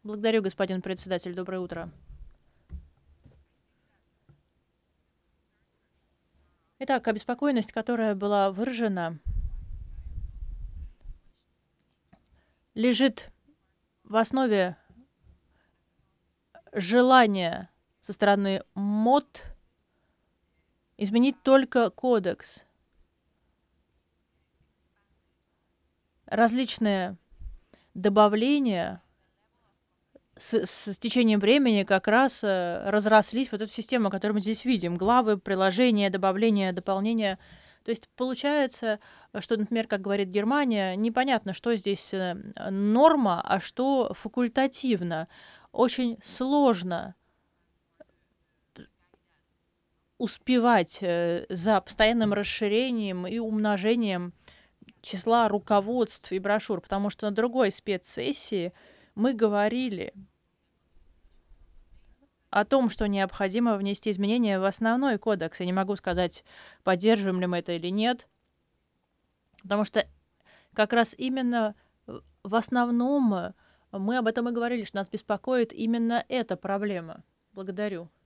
Благодарю, господин председатель. Доброе утро. Итак, обеспокоенность, которая была выражена, лежит в основе желания со стороны МОД изменить только кодекс. Различные добавления с течением времени как раз разрослись в эту систему, которую мы здесь видим. Главы, приложения, добавления, дополнения. То есть получается, что, например, как говорит Германия, непонятно, что здесь норма, а что факультативно. Очень сложно успевать за постоянным расширением и умножением числа руководств и брошюр, потому что на другой спецсессии мы говорили о том, что необходимо внести изменения в основной кодекс. Я не могу сказать, поддерживаем ли мы это или нет, потому что как раз именно в основном мы об этом и говорили, что нас беспокоит именно эта проблема. Благодарю.